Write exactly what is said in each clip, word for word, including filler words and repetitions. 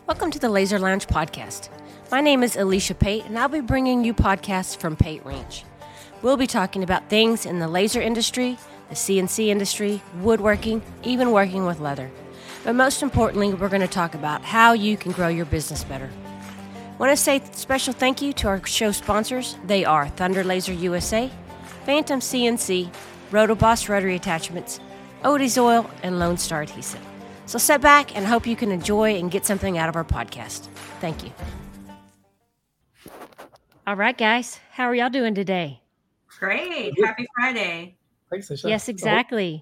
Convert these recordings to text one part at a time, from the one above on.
Welcome to the Laser Lounge podcast. My name is Alicia Pate, and I'll be bringing you podcasts from Pate Ranch. We'll be talking about things in the laser industry, the C N C industry, woodworking, even working with leather. But most importantly, we're going to talk about how you can grow your business better. I want to say a special thank you to our show sponsors. They are Thunder Laser U S A, Phantom C N C, Rotoboss Rotary Attachments, Odie's Oil, and Lone Star Adhesive. So sit back and hope you can enjoy and get something out of our podcast. Thank you. All right, guys. How are y'all doing today? Great. Happy Friday. Thanks, Alicia. Yes, exactly.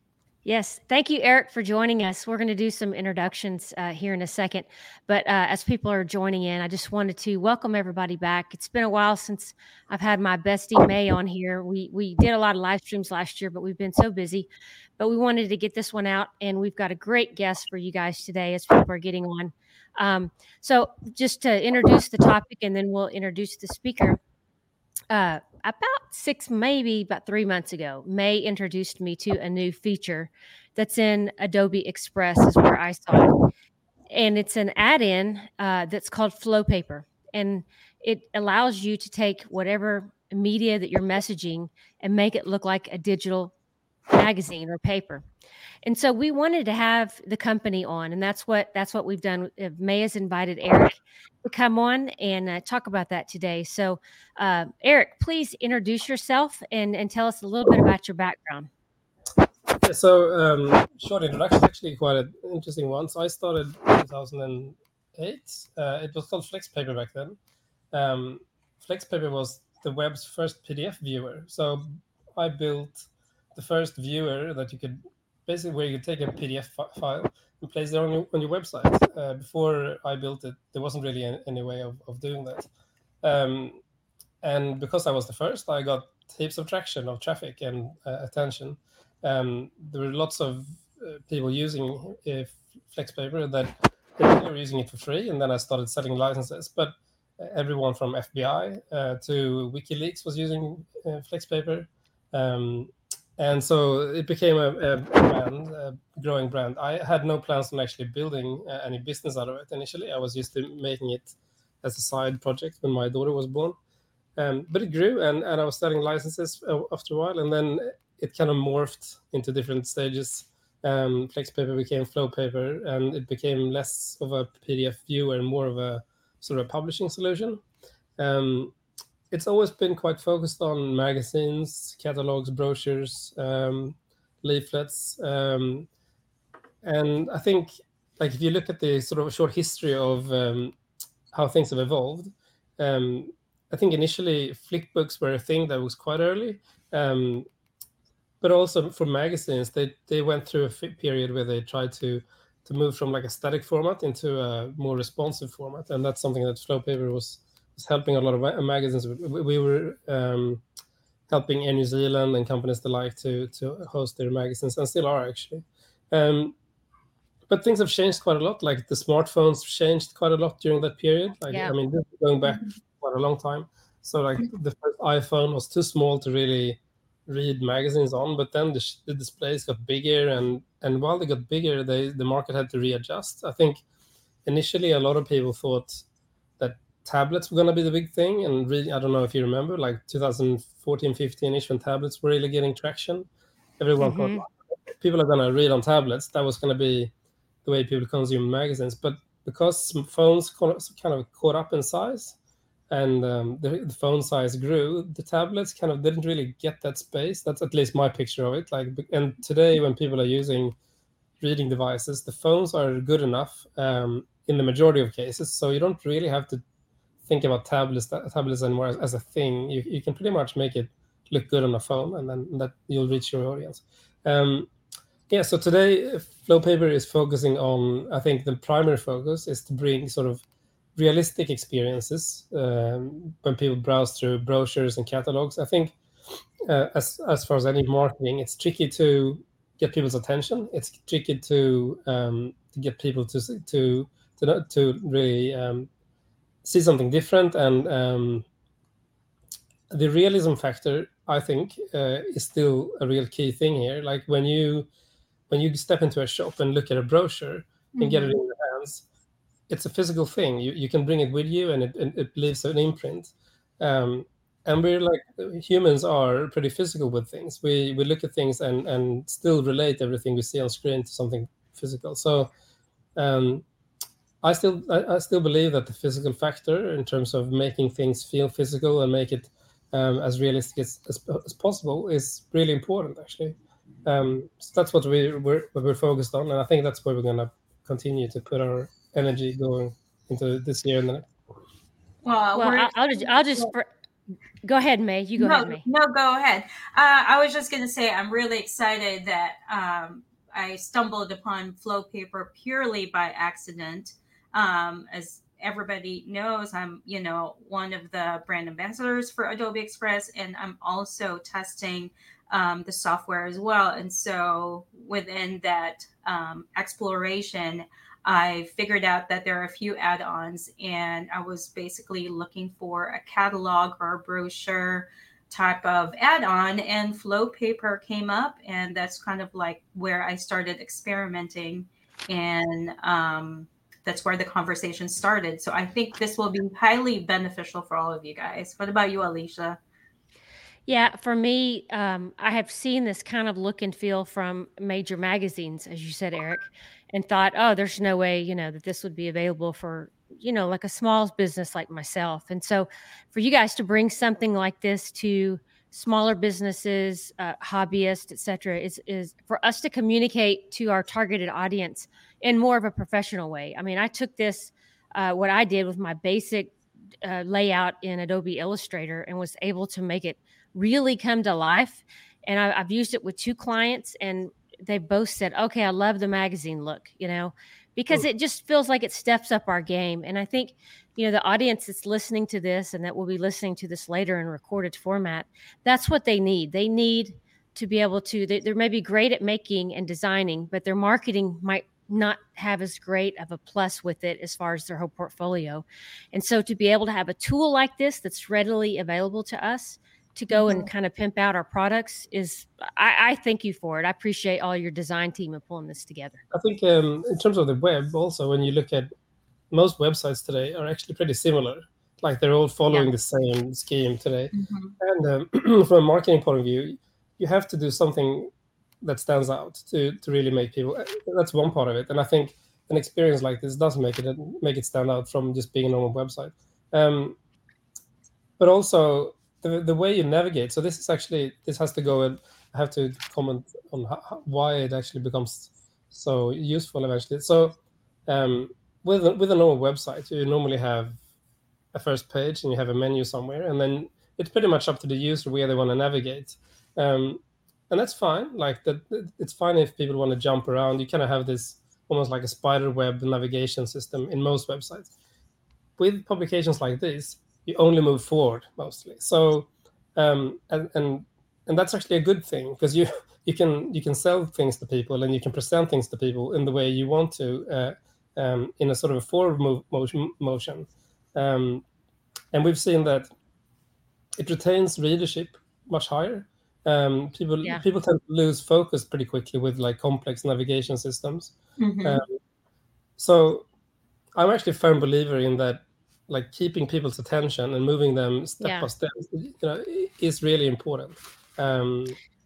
Yes. Thank you, Eric, for joining us. We're going to do some introductions uh, here in a second. But uh, as people are joining in, I just wanted to welcome everybody back. It's been a while since I've had my bestie May on here. We we did a lot of live streams last year, but we've been so busy. But we wanted to get this one out, and we've got a great guest for you guys today as people are getting on. Um, so just to introduce the topic, and then we'll introduce the speaker. Uh, about six, maybe about three months ago, May introduced me to a new feature that's in Adobe Express is where I saw it. And it's an add-in uh, that's called Flowpaper. And it allows you to take whatever media that you're messaging and make it look like a digital magazine or paper. And so we wanted to have the company on, and that's what that's what we've done. May has invited Eric to come on and uh, talk about that today. So, uh, Eric, please introduce yourself and, and tell us a little bit about your background. Yeah, so, um, short introduction, actually quite an interesting one. So I started in two thousand eight. Uh, it was called FlexPaper back then. Um, FlexPaper was the web's first P D F viewer. So I built the first viewer that you could basically where you could take a P D F fi- file and place it on your, on your website. Uh, before I built it, there wasn't really any, any way of, of doing that. Um, and because I was the first, I got heaps of traction of traffic and uh, attention. Um, there were lots of uh, people using uh, FlexPaper that they were using it for free, and then I started selling licenses. But uh, everyone from F B I uh, to WikiLeaks was using uh, FlexPaper. Um, And so it became a, a brand, a growing brand. I had no plans on actually building uh, any business out of it initially. I was just making it as a side project when my daughter was born. Um, but it grew, and, and I was selling licenses after a while, and then it kind of morphed into different stages. Um, FlexPaper became Flowpaper, and it became less of a P D F viewer and more of a sort of a publishing solution. Um, It's always been quite focused on magazines, catalogs, brochures, um, leaflets. Um, and I think, like, if you look at the sort of short history of um, how things have evolved, um, I think initially flickbooks were a thing that was quite early. Um, but also for magazines, they, they went through a f- period where they tried to, to move from like a static format into a more responsive format. And that's something that Flowpaper was was helping a lot of magazines. We, we were um, helping Air New Zealand and companies the like to to host their magazines, and still are actually. Um, but things have changed quite a lot. Like the smartphones changed quite a lot during that period. Like Yeah. I mean, this is going back quite a long time. So like the first iPhone was too small to really read magazines on, but then the, the displays got bigger, and and while they got bigger, they the market had to readjust. I think initially a lot of people thought that tablets were going to be the big thing, and really, I don't know if you remember, like two thousand fourteen, fifteen-ish, when tablets were really getting traction, everyone Mhm. thought people are going to read on tablets. That was going to be the way people consume magazines. But because phones kind of caught up in size, and um, the, the phone size grew, the tablets kind of didn't really get that space. That's at least my picture of it. Like, and today when people are using reading devices, the phones are good enough um, in the majority of cases, so you don't really have to think about tablets tablets anymore as, as a thing. You, you can pretty much make it look good on a phone, and then that you'll reach your audience. Um, yeah, so today Flowpaper is focusing on, I think the primary focus is to bring sort of realistic experiences um, when people browse through brochures and catalogs. I think uh, as as far as any marketing, it's tricky to get people's attention. It's tricky to um, to get people to to to to really um, see something different, and um, the realism factor, I think, uh, is still a real key thing here. Like when you when you step into a shop and look at a brochure mm-hmm. and get it in your hands, it's a physical thing. You you can bring it with you, and it it, it leaves an imprint. Um, and we're like humans are pretty physical with things. We we look at things and and still relate everything we see on screen to something physical. So um, I still I, I still believe that the physical factor in terms of making things feel physical and make it um, as realistic as, as, as possible is really important, actually. Um, so that's what we we're, what we're focused on, and I think that's where we're going to continue to put our energy going into this year and the next. Well, Well, we're I'll, I'll just, I'll just for, go ahead, May. You go no, ahead, May. no, go ahead. Uh, I was just going to say I'm really excited that um, I stumbled upon FlowPaper purely by accident. Um, as everybody knows, I'm, you know, one of the brand ambassadors for Adobe Express, and I'm also testing um, the software as well. And so within that um, exploration, I figured out that there are a few add-ons, and I was basically looking for a catalog or a brochure type of add-on, and FlowPaper came up, and that's kind of like where I started experimenting, and um, that's where the conversation started. So I think this will be highly beneficial for all of you guys. What about you, Alicia? Yeah, for me, um, I have seen this kind of look and feel from major magazines, as you said, Eric, and thought, oh, there's no way, you know, that this would be available for, you know, like a small business like myself. And so for you guys to bring something like this to smaller businesses, uh, hobbyists, et cetera, is, is for us to communicate to our targeted audience in more of a professional way. I mean, I took this, uh, what I did with my basic uh, layout in Adobe Illustrator and was able to make it really come to life. And I, I've used it with two clients, and they both said, okay, I love the magazine look, you know, because it just feels like it steps up our game. And I think, you know, the audience that's listening to this and that will be listening to this later in recorded format, that's what they need. They need to be able to, they, they're maybe great at making and designing, but their marketing might not have as great of a plus with it as far as their whole portfolio. And so to be able to have a tool like this that's readily available to us to go and kind of pimp out our products is, I, I thank you for it. I appreciate all your design team and pulling this together. I think um, in terms of the web also, when you look at most websites today are actually pretty similar. Like they're all following yeah. the same scheme today. Mm-hmm. And um, from a marketing point of view, you have to do something that stands out to, to really make people, that's one part of it. And I think an experience like this does make it make it stand out from just being a normal website. Um, but also, The, the way you navigate, so this is actually, this has to go, and I have to comment on how, why it actually becomes so useful eventually. So um, with, a, with a normal website, you normally have a first page and you have a menu somewhere, and then it's pretty much up to the user where they want to navigate. Um, and that's fine. Like that, it's fine if people want to jump around. You kind of have this almost like a spider web navigation system in most websites. With publications like this, you only move forward mostly. So, um, and, and and that's actually a good thing, because you you can you can sell things to people and you can present things to people in the way you want to, uh, um, in a sort of a forward move motion. motion. Um, and we've seen that it retains readership much higher. Um, people yeah. people tend to lose focus pretty quickly with like complex navigation systems. Mm-hmm. Um, so I'm actually a firm believer in that. Like keeping people's attention and moving them step yeah. by step, you know, is really important. Um,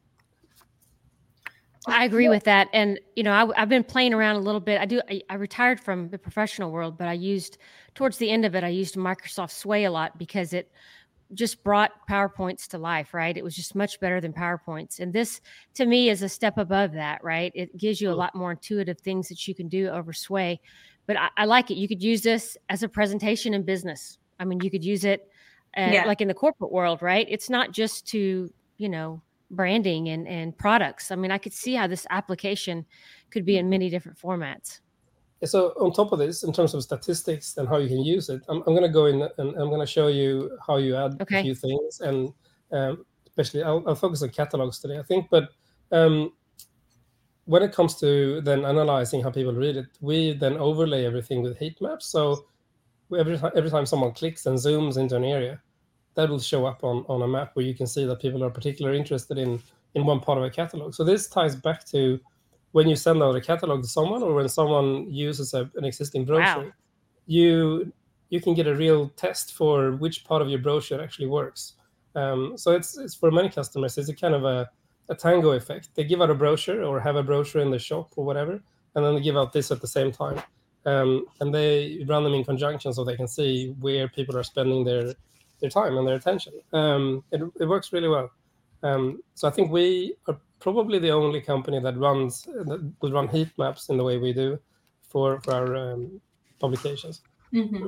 I agree with that. And, you know, I, I've been playing around a little bit. I do. I, I retired from the professional world, but I used, towards the end of it, I used Microsoft Sway a lot because it just brought PowerPoints to life, right? It was just much better than PowerPoints. And this, to me, is a step above that, right? It gives you a lot more intuitive things that you can do over Sway. But I, I like it. You could use this as a presentation in business. I mean, you could use it uh, yeah. like in the corporate world, right? It's not just to, you know, branding and, and products. I mean, I could see how this application could be in many different formats. So on top of this, in terms of statistics and how you can use it, I'm, I'm going to go in and I'm going to show you how you add okay. a few things. And um, especially, I'll, I'll focus on catalogs today, I think. But um, when it comes to then analyzing how people read it, we then overlay everything with heat maps. So every time, every time someone clicks and zooms into an area, that will show up on, on a map where you can see that people are particularly interested in, in one part of a catalog. So this ties back to when you send out a catalog to someone or when someone uses a, an existing brochure. Wow. you you can get a real test for which part of your brochure actually works. Um, so it's it's for many customers, it's a kind of a, a tango effect. They give out a brochure or have a brochure in the shop or whatever, and then they give out this at the same time. Um, and they run them in conjunction so they can see where people are spending their their time and their attention. Um, it, it works really well. Um, so I think we are probably the only company that runs that will run heat maps in the way we do for for our um, publications. Mm-hmm.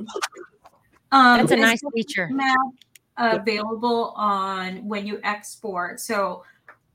Um, That's a nice feature. Map available on when you export. So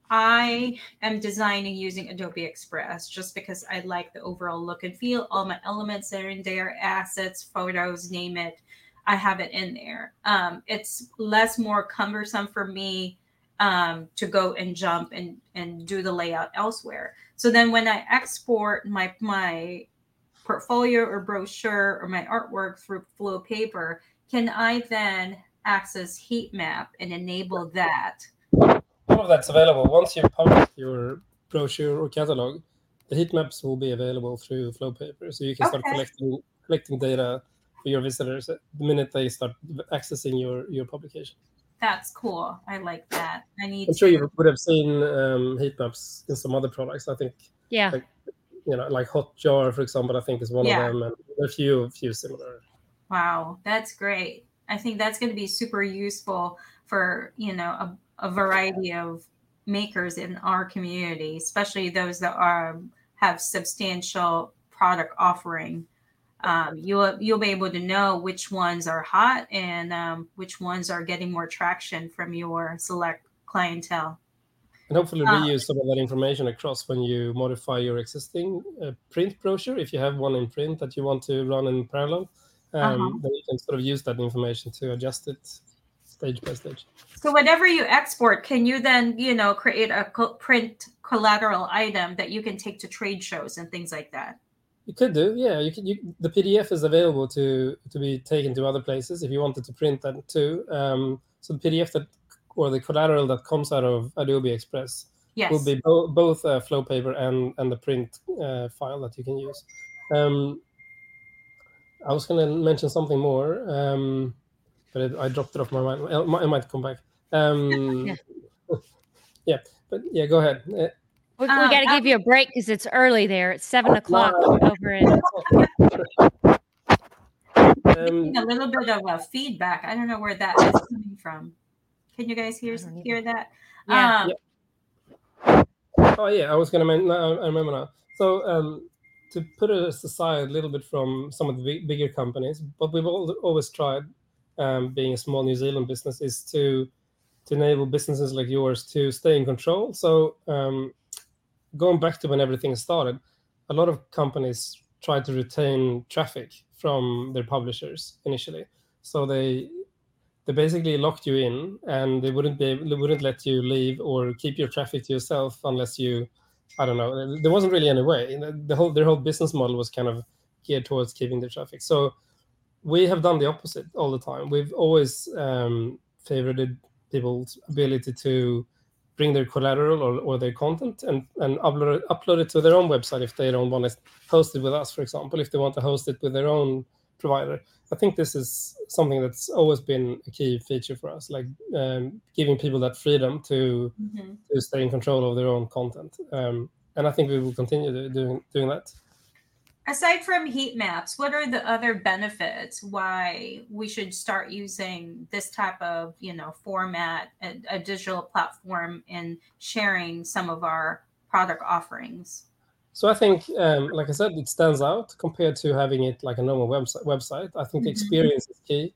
I am designing using Adobe Express just because I like the overall look and feel. All my elements are in there, assets, photos, name it. I have it in there. Um, it's less more cumbersome for me um, to go and jump and, and do the layout elsewhere. So then when I export my, my portfolio or brochure or my artwork through Flow Paper, can I then access heat map and enable that? All of that's available. Once you've published your brochure or catalog, the heat maps will be available through Flow Paper. So you can start okay. collecting collecting data for your visitors the minute they start accessing your, your publication. That's cool. I like that. I need I'm sure to... you would have seen um, heat maps in some other products. I think, yeah, like, you know, like Hotjar, for example, I think is one yeah. of them, and a few, a few similar. Wow, that's great. I think that's going to be super useful for, you know, a, a variety of makers in our community, especially those that are have substantial product offering. Um, you'll you'll be able to know which ones are hot and um, which ones are getting more traction from your select clientele. And hopefully reuse um, some of that information across when you modify your existing uh, print brochure. If you have one in print that you want to run in parallel, um, uh-huh. then you can sort of use that information to adjust it stage by stage. So whatever you export, can you then, you know, create a co- print collateral item that you can take to trade shows and things like that? You could do, yeah. You could. You, the P D F is available to to be taken to other places if you wanted to print that too. Um, so the P D F that or the collateral that comes out of Adobe Express yes. will be bo- both uh, Flow Paper and and the print uh, file that you can use. Um, I was going to mention something more, um, but it, I dropped it off my mind. I might, I might come back. Um, yeah. yeah, but yeah, go ahead. Uh, We, we um, got to give you a break because it's early there. It's seven o'clock over in. Um, a little bit of a feedback. I don't know where that is coming from. Can you guys hear hear that? Yeah. Um, yeah. Oh yeah, I was going to mention. I remember now. So um, to put us aside a little bit from some of the big, bigger companies, what we've always tried, um, being a small New Zealand business, is to to enable businesses like yours to stay in control. So um, going back to when everything started, a lot of companies tried to retain traffic from their publishers initially. So they they basically locked you in, and they wouldn't be able, they wouldn't let you leave or keep your traffic to yourself unless you, I don't know, there wasn't really any way. The whole their whole business model was kind of geared towards keeping the traffic. So we have done the opposite all the time. We've always um, favored people's ability to bring their collateral or, or their content and, and upload, it, upload it to their own website if they don't want to host it with us, for example, if they want to host it with their own provider. I think this is something that's always been a key feature for us, like um, giving people that freedom to, mm-hmm. to stay in control of their own content. Um, and I think we will continue to, doing, doing that. Aside from heat maps, what are the other benefits why we should start using this type of, you know, format, a, a digital platform, and sharing some of our product offerings? So I think, um, like I said, it stands out compared to having it like a normal website. Website, I think the experience is key.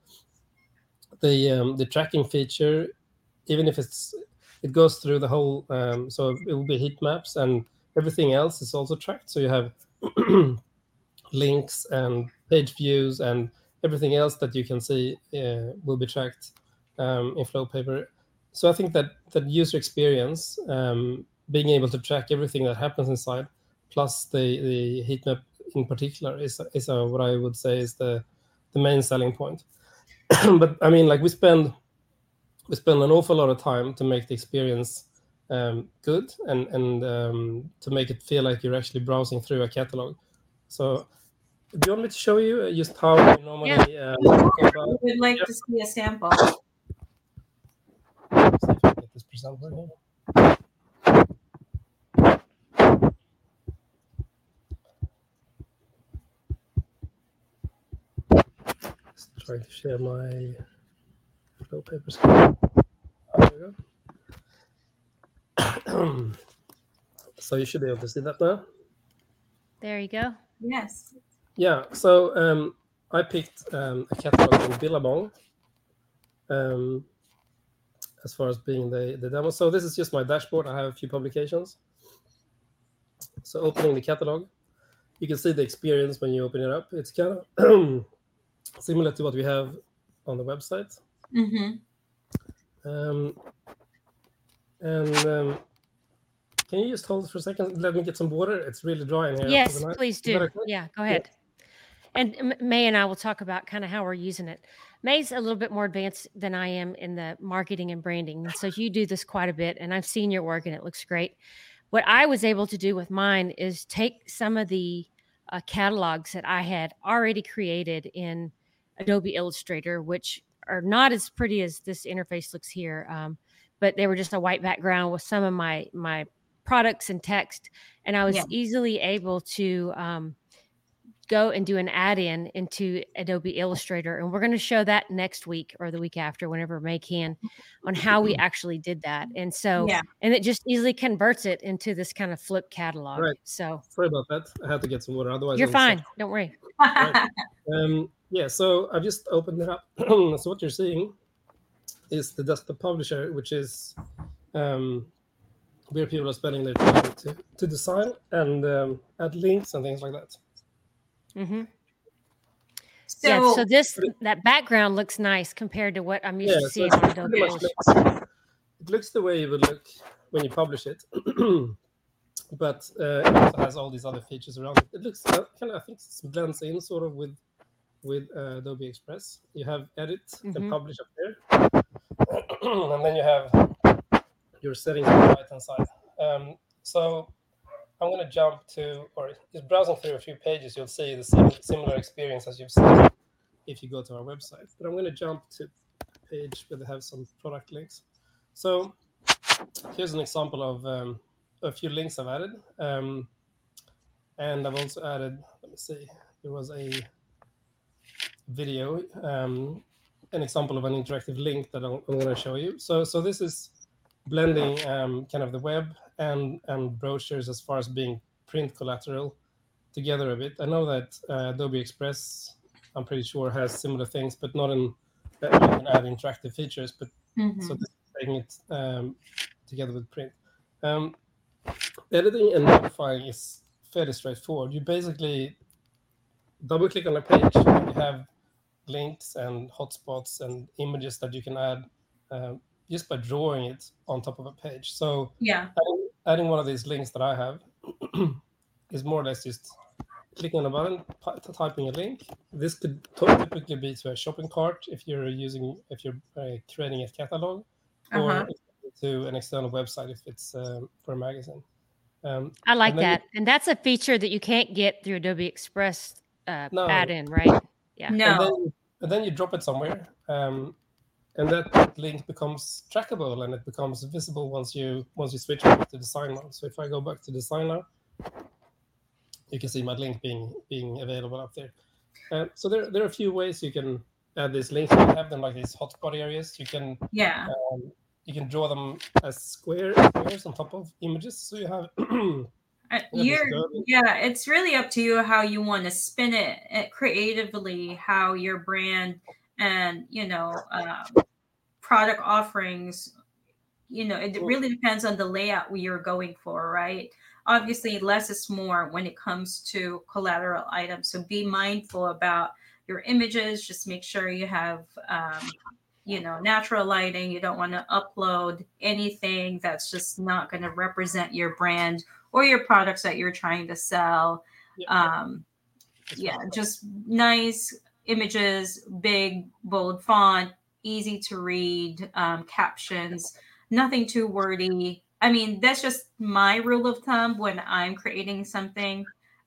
The um, the tracking feature, even if it's it goes through the whole, um, so it will be heat maps and everything else is also tracked. So you have links and page views and everything else that you can see uh, will be tracked um, in Flow Paper. So I think that that user experience, um, being able to track everything that happens inside, plus the, the heat map in particular, is is a, what I would say is the the main selling point. But I mean, like we spend we spend an awful lot of time to make the experience um, good and and um, to make it feel like you're actually browsing through a catalog. So do you want me to show you uh, just how we normally Yeah. um, go about? I would like yeah. to see a sample. See if I can get this presenter here. Just trying to share my flow paper screen. There we go. So you should be able to see that now. There you go. Yes. Yeah. So um, I picked um, a catalog from Billabong um, as far as being the, the demo. So this is just my dashboard. I have a few publications. So opening the catalog, you can see the experience when you open it up. It's kind of similar to what we have on the website. Mm-hmm. Um, and um, can you just hold it for a second? Let me get some water. It's really dry in here. Yes, please do. Okay? Yeah, go ahead. Yeah. And May and I will talk about kind of how we're using it. May's a little bit more advanced than I am in the marketing and branding. And so you do this quite a bit, and I've seen your work and it looks great. What I was able to do with mine is take some of the uh, catalogs that I had already created in Adobe Illustrator, which are not as pretty as this interface looks here, um, but they were just a white background with some of my my products and text. And I was yeah. easily able to um, go and do an add-in into Adobe Illustrator. And we're going to show that next week or the week after, whenever May can, on how we actually did that. And so, yeah. and it just easily converts it into this kind of flip catalog. Right. So sorry about that. I had to get some water. Otherwise, you're I'm fine. Sick. Don't worry. Right. Um, yeah. So I've just opened it up. So what you're seeing is the desktop publisher, which is um, where people are spending their time to, to design and um, add links and things like that. Mm-hmm. So, yeah, so this that background looks nice compared to what I'm used yeah, to seeing so on Adobe Illustrator. Looks, it looks the way it would look when you publish it, but uh, it also has all these other features around it. It looks uh, kind of, I think, it blends in sort of with with uh, Adobe Express. You have edit mm-hmm. and publish up there, and then you have your settings on the right hand side. Um, so. I'm going to jump to, or just browsing through a few pages, you'll see the same, similar experience as you've seen if you go to our website. But I'm going to jump to a page where they have some product links. So here's an example of um, a few links I've added. Um, and I've also added, let me see, there was a video, um, an example of an interactive link that I'm, I'm going to show you. So, so this is blending um, kind of the web and and brochures as far as being print collateral together a bit. I know that uh, Adobe Express, I'm pretty sure, has similar things, but not in that you can add interactive features. But mm-hmm. so this is taking it um, together with print. Um, editing and modifying is fairly straightforward. You basically double click on a page, and you have links and hotspots and images that you can add. Uh, just by drawing it on top of a page. So yeah, adding, adding one of these links that I have is more or less just clicking on a button, p- typing a link. This could typically be to a shopping cart if you're using, if you're uh, creating a catalog, or uh-huh. to an external website if it's um, for a magazine. Um, I like that, you, and that's a feature that you can't get through Adobe Express uh, no. add-in, right? Yeah. No. And then, and then you drop it somewhere. Um, And that link becomes trackable and it becomes visible once you once you switch over to Design Now. So if I go back to Design Now, you can see my link being being available up there. Uh, so there there are a few ways you can add these links. You have them like these hotspot areas. You can yeah um, you can draw them as square squares on top of images. So you have. Uh, you're, yeah, it's really up to you how you want to spin it, it creatively, how your brand and, you know, um, product offerings, you know, it really depends on the layout you're going for, right? Obviously, less is more when it comes to collateral items. So be mindful about your images. Just make sure you have, um, you know, natural lighting. You don't want to upload anything that's just not going to represent your brand or your products that you're trying to sell. Yeah, um, yeah just nice images, big, bold font, easy to read, um, captions, nothing too wordy. I mean, that's just my rule of thumb when I'm creating something.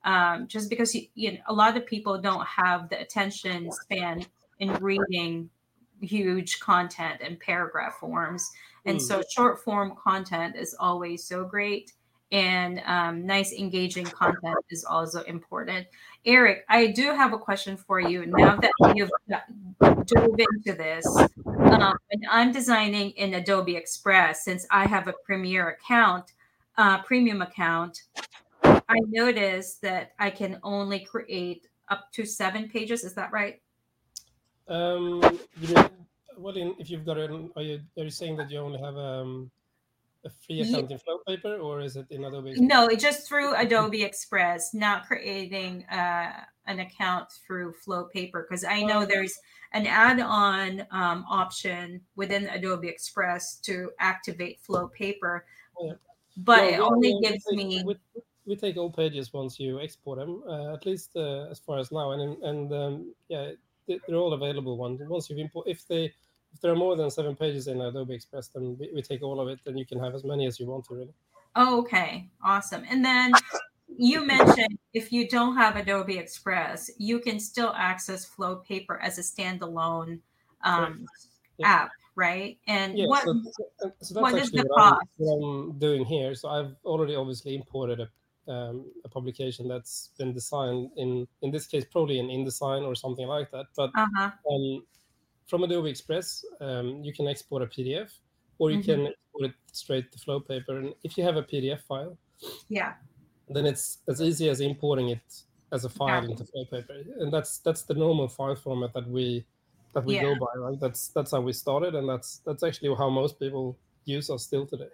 um, just because you, you know, a lot of people don't have the attention span in reading huge content and paragraph forms. And Mm. so short form content is always so great. And um, nice, engaging content is also important. Eric, I do have a question for you. Now that you've dove into this, um, when I'm designing in Adobe Express, since I have a Premiere account, uh, premium account, I noticed that I can only create up to seven pages. Is that right? Um, you mean, well, in, if you've got an, are you are you saying that you only have um, a free Ye- account in FlowPaper, or is it in Adobe Express? No, it just through Adobe Express, not creating uh, an account through FlowPaper, because I know Oh. there's an add-on um, option within Adobe Express to activate FlowPaper, Yeah. but No, it we, only we, gives we, me. we, we take all pages once you export them, uh, at least uh, as far as now, and and um, yeah, they- they're all available ones. Once you've import, if they if there are more than seven pages in Adobe Express, then we, we take all of it, and you can have as many as you want to, really. Oh, okay, awesome. And then you mentioned if you don't have Adobe Express, you can still access FlowPaper as a standalone um, Yeah. app, right? And Yeah, what so, so that's what is actually the what I'm, cost? what I'm doing here. So I've already obviously imported a um, a publication that's been designed in in this case probably in InDesign or something like that. But Uh-huh. um, from Adobe Express, um, you can export a P D F, or you Mhm. can export it straight to FlowPaper. And if you have a P D F file, Yeah. then it's as easy as importing it as a file Yeah. into FlowPaper, and that's that's the normal file format that we that we Yeah. go by, right? That's that's how we started, and that's that's actually how most people use us still today.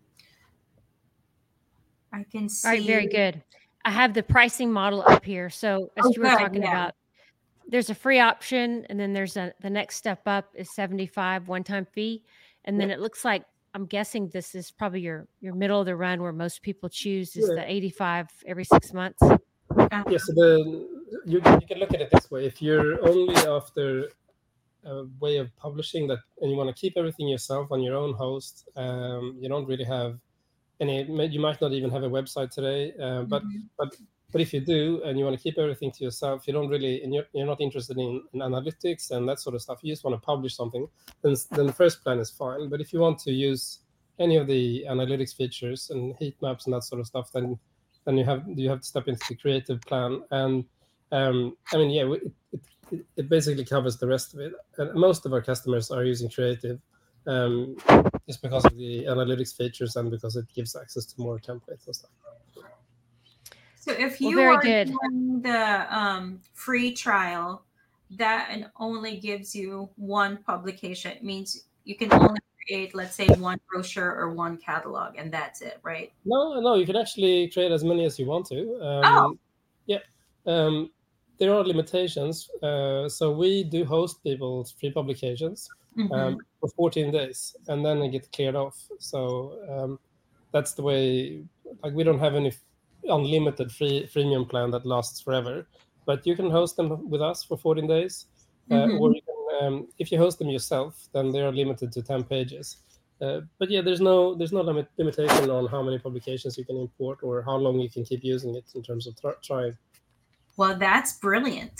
I can see. All right, very good. I have the pricing model up here. So as Oh, you were good, talking yeah. about, there's a free option, and then there's a the next step up is seventy-five one-time fee, and then Yep. it looks like I'm guessing this is probably your your middle of the run where most people choose is Yeah. the eighty-five every six months. Uh, Yeah, so the you, you can look at it this way. If you're only after a way of publishing that, and you want to keep everything yourself on your own host, um, you don't really have any. You might not even have a website today, uh, but mhm. but but if you do and you want to keep everything to yourself, you don't really, and you're, you're not interested in, in analytics and that sort of stuff. You just want to publish something, then then the first plan is fine. But if you want to use any of the analytics features and heat maps and that sort of stuff, then then you have you have to step into the creative plan. And um, I mean, yeah, it, it, it basically covers the rest of it. And most of our customers are using creative. Um, just because of the analytics features and because it gives access to more templates and stuff. So if Well, you very are good. doing the um, free trial, that and only gives you one publication. It means you can only create, let's say, one brochure or one catalog, and that's it, right? No, no, you can actually create as many as you want to. Um, Oh. Yeah. Um, there are limitations. Uh, so we do host people's free publications um, Mhm. for fourteen days, and then they get cleared off. So um, that's the way. Like we don't have any unlimited free freemium plan that lasts forever, but you can host them with us for fourteen days, uh, Mhm. or you can, um, if you host them yourself, then they are limited to ten pages. Uh, but yeah, there's no there's no limit limitation on how many publications you can import or how long you can keep using it in terms of tr- trying. Well, that's brilliant.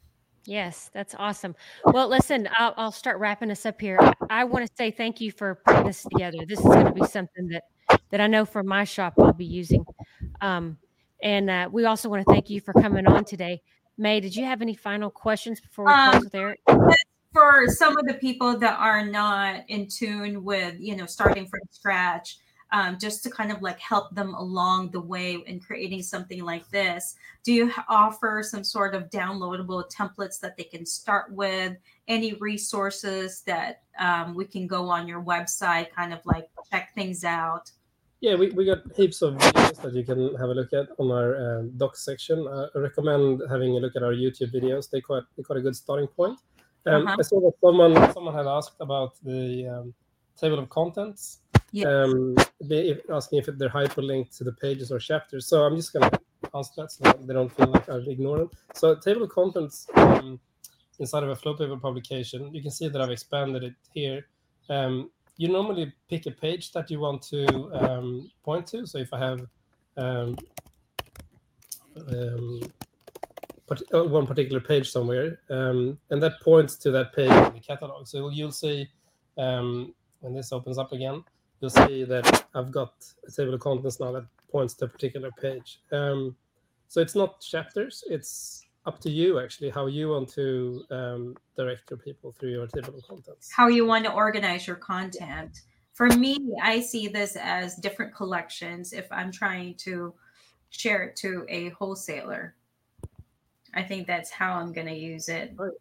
Yes, that's awesome. Well, listen, I'll, I'll start wrapping us up here. I, I want to say thank you for putting this together. This is going to be something that that I know for my shop I'll be using. Um, and uh, we also want to thank you for coming on today. May, did you have any final questions before we Um, close with Eric? For some of the people that are not in tune with, you know, starting from scratch, um, just to kind of like help them along the way in creating something like this, do you h- offer some sort of downloadable templates that they can start with? Any resources that um, we can go on your website, kind of like check things out? Yeah, we, we got heaps of videos that you can have a look at on our uh, docs section. Uh, I recommend having a look at our YouTube videos. They quite they quite a good starting point. Um, Uh-huh. I saw that someone someone had asked about the um, table of contents, Yes. um, they, asking if they're hyperlinked to the pages or chapters. So I'm just going to answer that so they don't feel like I ignore them. So table of contents um, inside of a FlowPaper publication, you can see that I've expanded it here. Um, you normally pick a page that you want to um, point to. So if I have, um, um, one particular page somewhere, um, and that points to that page in the catalog. So you'll see um, when this opens up again, you'll see that I've got a table of contents now that points to a particular page. Um, so it's not chapters, it's up to you actually how you want to um, direct your people through your table of contents. How you want to organize your content. For me, I see this as different collections if I'm trying to share it to a wholesaler. I think that's how I'm going to use it. Right.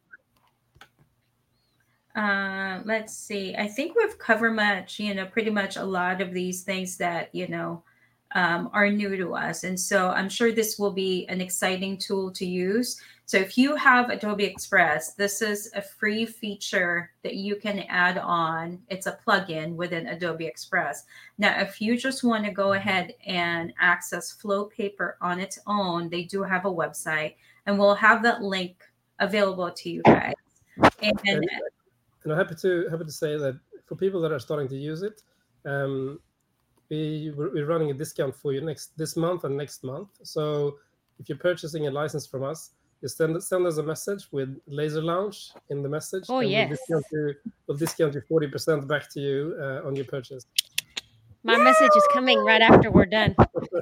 Uh, let's see. I think we've covered much, you know, pretty much a lot of these things that, you know, um, are new to us. And so I'm sure this will be an exciting tool to use. So if you have Adobe Express, this is a free feature that you can add on. It's a plugin within Adobe Express. Now, if you just want to go ahead and access Flowpaper on its own, they do have a website, and we'll have that link available to you guys. And, and, and I'm happy to happy to say that for people that are starting to use it, um, we we're running a discount for you next this month and next month. So if you're purchasing a license from us, you send send us a message with Laser Lounge in the message. Oh, and yes. We'll discount you, we'll discount you forty percent back to you uh, on your purchase. My Yay! Message is coming right after we're done.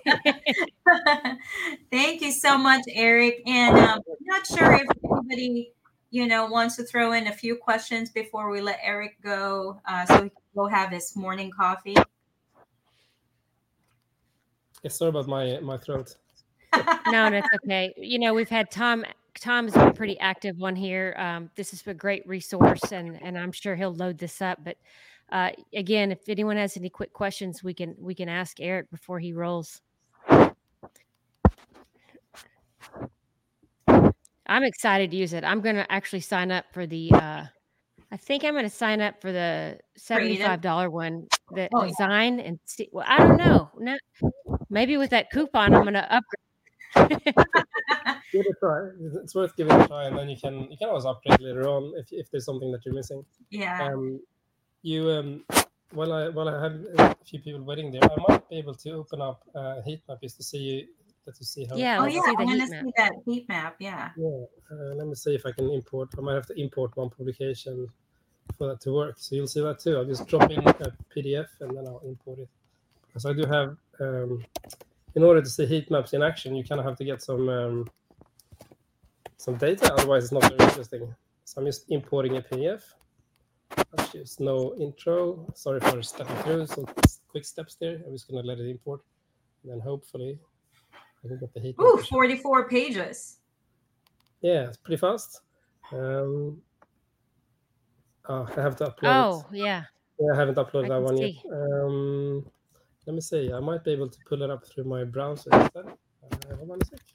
Thank you so much, Eric. And um, I'm not sure if anybody, you know, wants to throw in a few questions before we let Eric go, uh, so he can go have his morning coffee. Yes, sorry about my my throat. No, that's okay. You know, we've had Tom. Tom has been a pretty active one here. Um, this is a great resource, and and I'm sure he'll load this up. But uh, again, if anyone has any quick questions, we can we can ask Eric before he rolls. I'm excited to use it. I'm going to actually sign up for the. Uh, I think I'm going to sign up for the seventy-five dollars one. The oh, design yeah. and see. Well, I don't know. No, maybe with that coupon, I'm going to upgrade. Give it a try. It's worth giving it a try, and then you can you can always upgrade later on if if there's something that you're missing. Yeah. Um, you um, while I while I had a few people waiting there, I might be able to open up a uh, heat map just to see let you see how. Yeah. Oh let's yeah. see the I'm heat gonna map. see that heat map. Yeah. Yeah. Uh, let me see if I can import. I might have to import one publication for that to work. So you'll see that too. I'll just drop in a P D F and then I'll import it. Because I do have, um, in order to see heat maps in action, you kind of have to get some um, some data. Otherwise, it's not very interesting. So I'm just importing a P D F. That's just no intro. Sorry for stepping through some quick steps there. I'm just going to let it import. And then hopefully I can get the heat map. Ooh, forty-four pages. Yeah, it's pretty fast. Um, oh, I have to upload Oh, it. yeah. Yeah, I haven't uploaded I that can one see. yet. Um, let me see. I might be able to pull it up through my browser instead. Uh, hold on a sec.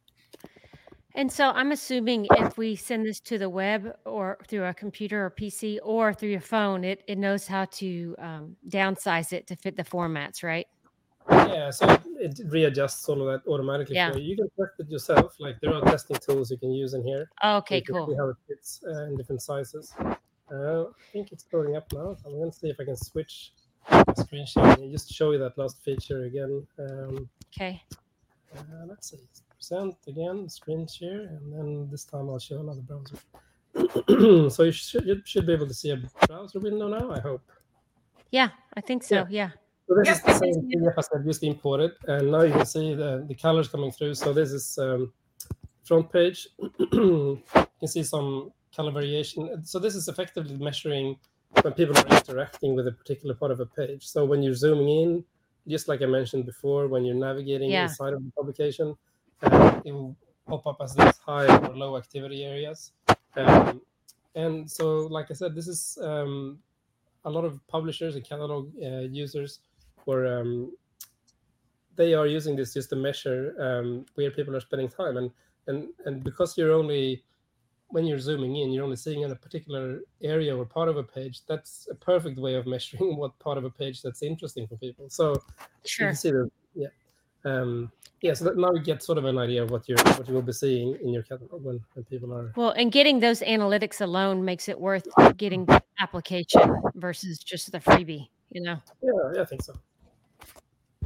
And so I'm assuming if we send this to the web or through a computer or P C or through your phone, it, it knows how to um, downsize it to fit the formats, right? Yeah, so it, it readjusts all of that automatically Yeah. for you. You can test it yourself. Like there are testing tools you can use in here. Oh, okay, you can cool. See how it fits uh, in different sizes. Uh, I think it's loading up now. I'm going to see if I can switch the screen share and just show you that last feature again. Um, okay. Uh, let's see. Percent again, screen share, and then this time I'll show another browser. So you should you should be able to see a browser window now, I hope. Yeah, I think so. Yeah. yeah. So this Yep, is the same P D F as I just imported, and now you can see the, the colors coming through. So this is um, front page. You can see some color variation. So this is effectively measuring when people are interacting with a particular part of a page. So when you're zooming in, just like I mentioned before, when you're navigating Yeah. inside of the publication, uh, it will pop up as these high or low activity areas. Um, and so, like I said, this is um, a lot of publishers and catalog uh, users where um, they are using this just to measure um, where people are spending time. And, and, and because you're only, when you're zooming in, you're only seeing in a particular area or part of a page, that's a perfect way of measuring what part of a page that's interesting for people. So Sure. you can see that, yeah. Um, yeah, so that now you get sort of an idea of what you're what you will be seeing in your catalog when, when people are. Well, and getting those analytics alone makes it worth getting the application versus just the freebie, you know? Yeah, yeah, I think so.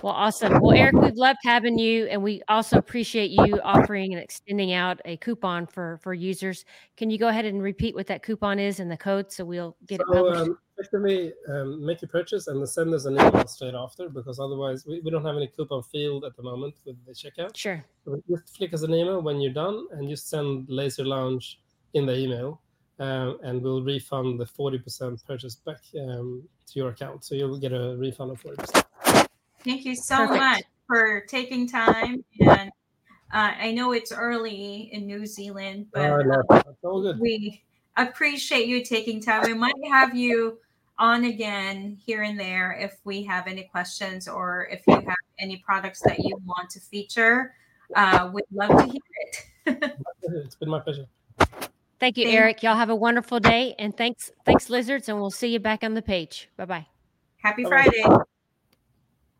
Well, awesome. Well, Eric, we've loved having you, and we also appreciate you offering and extending out a coupon for for users. Can you go ahead and repeat what that coupon is and the code so we'll get so, it published? Um, effectively, um, make your purchase and then send us an email straight after, because otherwise we, we don't have any coupon field at the moment with the checkout. Sure. So just flick us an email when you're done and just send Laser Lounge in the email, um, and we'll refund the forty percent purchase back um, to your account. So you'll get a refund of forty percent. Thank you so Perfect. much for taking time. And uh, I know it's early in New Zealand, but Uh, no, uh, it's all good. we appreciate you taking time. We might have you on again here and there if we have any questions or if you have any products that you want to feature. Uh, we'd love to hear it. It's been my pleasure. Thank you, Thank- Eric. Y'all have a wonderful day, and thanks, thanks, Lizards, and we'll see you back on the page. Bye bye. Happy Bye-bye. Friday.